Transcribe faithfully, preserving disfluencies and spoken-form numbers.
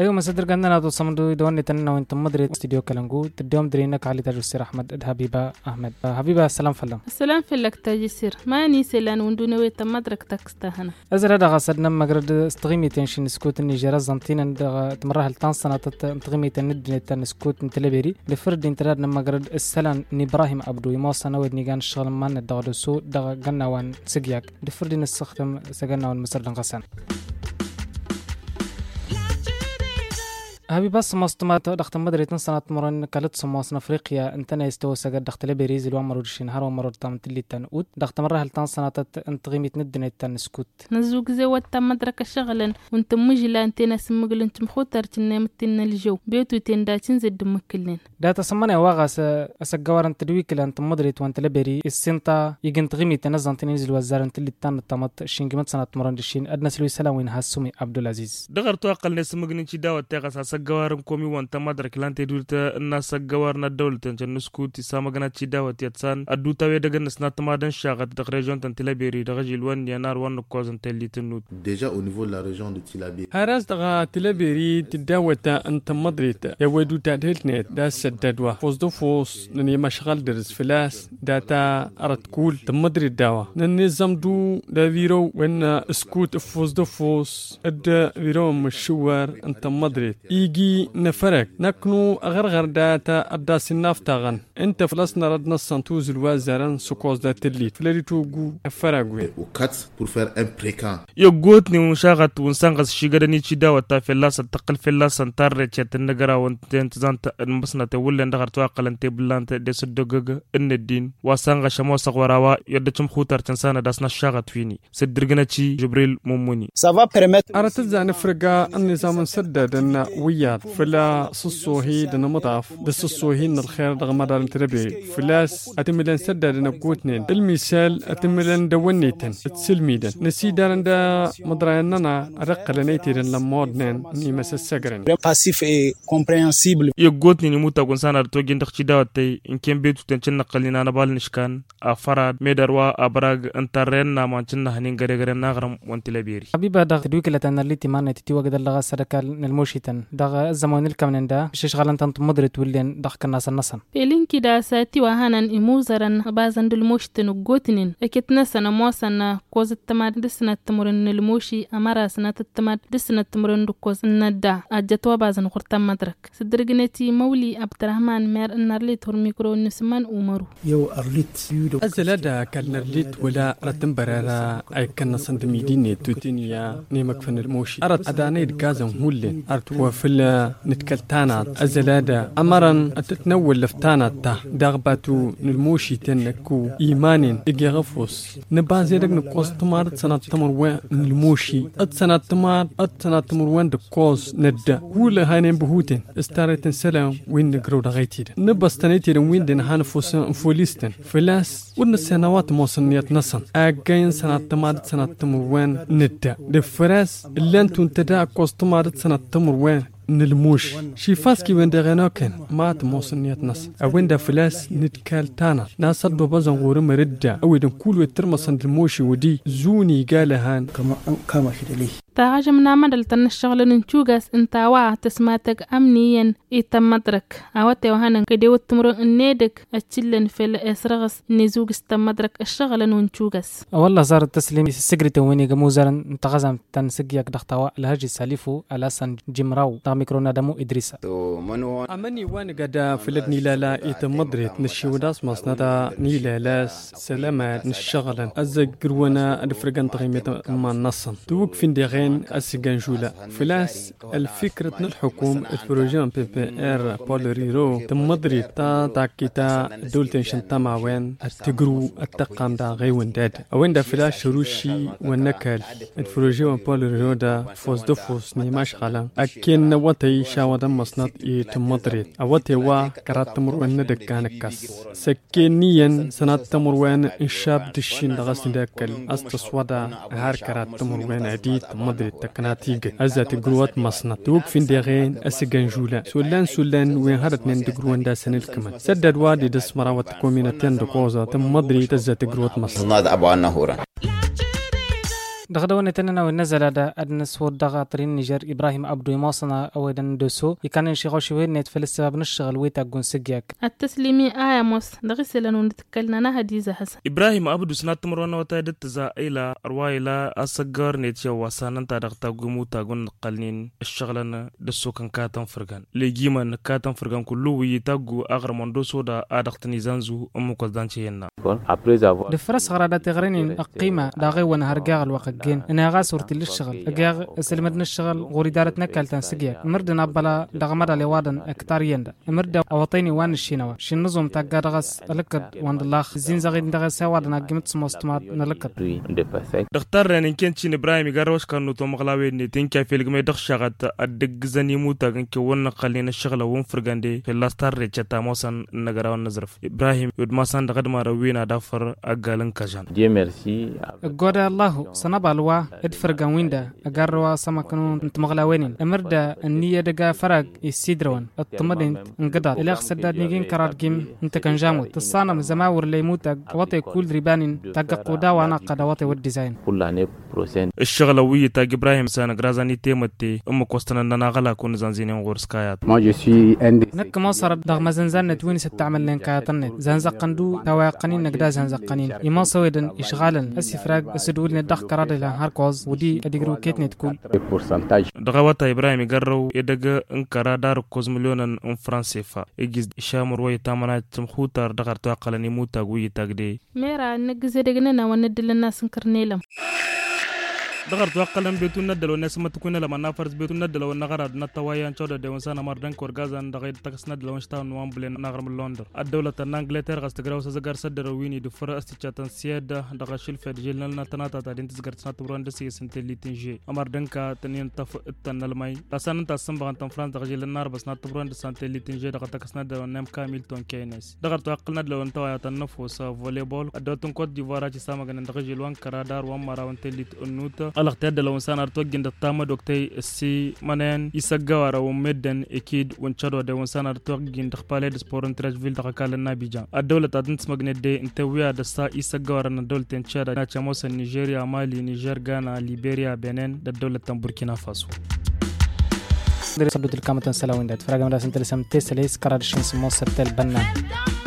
أيوة مصدر قلنا نادو صمدو دواني تننا وانت مدري استديو كلنجو تديوم درينك علي تاج السير أحمد حبيبة أحمد حبيبة السلام فلم السلام فلك تاج السير ما نيسي لان وندونوي تمدرك تكستا هنا أزر هذا غصدنا مجرد استغيمي تنشين سكوت النيجيرا زنتين تمرها التان سنة تستغيمي تند تنسكوت نتلبيري لفرد انترادنا مجرد السلام إبراهيم عبدو يموصى نود نيجان الشغل مان الدغد سو دغ جنا وان سجياك لفرد نستخدم سجنا وان مصر لنقصان هبي بس مستمات دخت مدري تنسنة مرن كلت سماس أفريقيا انتنا يستوى سجد دخت لبريز الوام مرور شنهار ومرور تام تلي تنقود دخت مرة هل تنسنة انتغيمت ندن التنسكوت نزوج زوات تم مدرك الشغل وانت مجلا انتنا سمجل انت مخوتر تنامتنا الجو بيوتو تندا تنزل دمكلين دا تسمعني واغا اسجوار انت دويك لانت مدري وانت لبري السنتا يجن تغيمي تنزل تنزل وزار انت اللي تان تمت شينجمت سنة مرن دشين ادنى سلوي سلام وين هاسومي عبد العزيز دغرتو اقل نسمجن انت داوت تاغا جوارن كومي وانت مدرك لانتي دولتا الناس جوارنا الدولة تنسكوتي سامجنا تشيداوت يتسان ادو تاوي دغن سنات مادن شاغت دغ ريجون تنتلابيري دغجي الوان ينار وان كوزن تلي تنوت ديجا او نيفو لا ريجون دو تيلابيري هراس دغ تلابيري تداوتا انت مدريت يا ودو تادهلنت دا سددوا فوز دو فوس نني مشغل درس فلاس داتا ارت كول تمدريت داوا ننظم دو دا فيرو وين سكوت فوز دو فوس اد فيرو مشوار انت مدريت يجي نفرق نكنو غرغر داتا أداس النافتغن انت فلسنا ردنا السنتوز الوازران سكوز دات اللي فلري توغو نفرقوين وكات pour faire un précamp يقوتني ومشاغت ونسانغس شيغدني تشيدا وتا فلاس تقل فلاس انتر تشت النغرا وانت انتزانت المسنا تولن دغرتو اقلن تبلانت دسدغغ ان الدين وسانغ شمو صغوراوا يدچم خوتر تنسانا داسنا شاغت فيني سدرغناتي جبريل موموني ça va permettre أرتزع نفرقا النظام سددنا ويا فلا صصوهي دنا مضاف دس صصوهي ان الخير دغمدار تربي فلاس اتملن سددنا قوتنين المثال اتملن دونيتن تسلميدن نسيدان دا مدراننا رقلنيتين لمودنن ني مسسغرن passif et compréhensible يقوتني نموتا كونسانا توجين دخشيداوتي ان كان بيتو تنشن قلينا نبال نشكان افراد ميدروا ابراغ انترنا مانشنا هنين غرغرن نغرم وانتلبيري حبيبه دغ دويك لتنرليتي مان تتي وقد لغا سركال الموشيتن دغ الزمان الكمن دا شش غلن تنت مدرت ولين دخ كناس النسن بيلين كدا ساتي وهانن اموزرن بازن دلموشتن غوتنين اكيتنا سنه موسن كوز التماد دسنا تمرن الموشي امرا سنه التماد دسنا تمرن كوز ندا اجتوا بازن قرتم مدرك سدرغنتي مولي عبد الرحمن مير نرلي تور ميكرو نسمان عمرو يو ارليت أزلدا كالنرليت ولا رتنبرارا أي كنا سندميديني توتينيا نيمك فن الموشي أرد أداني الجازم هولين أرد وفلا نتكلتانات أزلدا أمرا أتتنول لفتانات تا دغباتو نلموشي تنكو إيمانين إجيغفوس نبازي دق نقوص تمار سنة تمروان نلموشي أت سنة تمار أت سنة تمروان دقوص ندا ولا هاينين بهوتين استاريتن سلام وين نقرو دغيتيد نبستانيتين وين دين هانفوس فوليستن فلاس ودن السنوات موصنيات نصن أجاين سنة تمار سنة تمروان ندا دفراس اللي انتو انتدا قوص تمار سنة تمروان نلموش شي فاسكي وين دغناكن ما تموصنيات نص اوين دا فلاس نتكال تانا ناس صدو بزن غورم ردا اويدن كل ترمسن الموشي ودي زوني قالهان كما كما شدلي تاجمنا مدل تن الشغل نشوغاس انتاوا تسماتك امنيا يتمدرك اوتي وهانا كديو تمر النيدك اتشلن في الاسرغس نزوج استمدرك الشغل نشوغاس والله صار التسليم السجرت ويني جموزرن انتغزم تنسجيك دختوا الهجي سالفو الاسن جمراو تا ميكرونا دمو ادريسا امني وان قدا فلدني لا لا يتمدرت نشيوداس مصندا نيلالاس سلامات نشغلن ازقرونا الفرقان تغيمت ما نصن توك فين دي السجنجولة فلاس الفكرة الحكوم البروجين بي بي ار بولريرو تمضري تا تاكيتا دولتين شنتا معوين التقرو التقام دا غيوان داد اوين دا فلاس روشي ونكال البروجين بولريرو دا فوز دو فوز نيماش غالا اكين نواتي شاودا مصنط اي تمضري اواتي وا كرات تمروين ندك كانكاس سكينيا سنات تمروين انشاب دشين دغسن داكل استصودا هار كرات تمروين عديد مدري تكناتيج أزات جروات مصنع توك فين دغين أسجنجولا سولان سولان وين هرت نين دجروان دا سنة كمان سدد وادي دس مراوت كومينتين دقوزة تم مدري تزات جروات مصنع هذا أبو عنهورا دغدونا تننا ونزل هذا أدنس ودغا طرين نيجر إبراهيم عبدو يماصنا أويدن دوسو يكان ينشغل شوي نتفل السبب نشغل ويتا قون سجياك التسليمي آية موس دغسل نتكلنا نها ديزا حسن إبراهيم عبدو سنات مرونا وتايدت زا إلى أرواي لا أسجار نتيا واسانا تادغتا قومو تاقون قلنين الشغلنا دسو كان كاتن فرغان لجيما نكاتن فرغان كلو ويتاقو أغر مندوسو دا آدغتني زانزو أمو قصدانشينا دفرس غرادا تغرينين أقيمة داغي ونهرقاغ الوقتين إنها غاسورتي للشغل أقاغ سلمدنا الشغل غوري دارتنا كالتان سجياك مردنا بلا دغمدا لوادن أكتار يندا مردا أوطيني وان الشينوا شين نظم تاقاد غاس ألقد وان الله زين زغيد دغسا وادنا قيمت سموستمات نلقد دختار إن كان شين إبراهيم يقروش كانوا تومغلاوي نتين كافي لقمة دخشغت أدق زني موتا كنك ون قلنا الشغل وون فرغاندي في اللاستار ريتشتا موسان نغرا ونزرف إبراهيم يود ماسان دغد ما روينا دافر أقالن كجان دي ميرسي قد الله سنبالوا ادفرغان ويندا أقروا سمكنون نتمغلاوين مردا النية دقا فرق يسيدرون الطمدين انقضت إلاغ سداد نيجين كرار جيم انت كان جامو تصانا من زماور اللي يموت وطي كل ريبان تاقا قودا وانا قدا وطي والديزاين الشغلوية تاق إبراهيم سانا غرازاني تيمتي أمو كوستنا نناغلا كون زنزيني ونغور سكايات نك مصر دغ مزنزان نتوين ستعمل لين كاياتن زنزقندو تواقنين نقدا زنزقنين يما سويدن إشغالا أسفراق أسدول ندخ كرار لها هاركوز ودي أدقرو كيتني تكون دغواتا إبراهيم يقرروا يدق انكرا دار كوز مليون ان فرنسيفا يجز شامر وي تامنا تمخوتر دغر تواقلني موتا وي تاقدي ميرا نجزي دقننا وندل الناس نكرنيلم دغر توقلن بيتون ندل والناس ما تكون لما نافرز بيتون ندل والنغرد نتوايا انشودا دي ونسانا مردن كورغازان دغير تكس ندل ونشتاون وامبلين نغر من لندن الدولة الانجلتير غستقراو سزقار سدر ويني دفر استيشاتن سيادة دغر شلفة جيلنا تناتا تادين تزقر تسنات برون دسي سنتلي تنجي امردن كا تنين تف اتن الماي لسان انتا سنبغان تن فرانس دغر جيلنا ربس نات برون دسانتلي تنجي دغر تكس ندل ونام كامل تون كينيس دغر توقل ندل ونتوايا تنفوس فوليبول الدوتن كوت ديفوارا جسامغن دغر جيلوان كرادار وامارا ونتلي تنوتا الاختيار دلو انسان ارتوجين دتاما دوكتي السي منان يسغاورا ومدن اكيد ونشادو دو انسان ارتوجين دخبالي دسبورن تراجفيل دخكال النابيجان الدولة تادنت مغني دي انتويا دسا يسغاورا ندول تنشادا ناتشاموس نيجيريا مالي نيجر غانا ليبيريا بنين الدولة بوركينا فاسو دري صدو الكامتن سلاوين دات فراغام داس انتلسم تيسليس كرادشين سموس تل بنان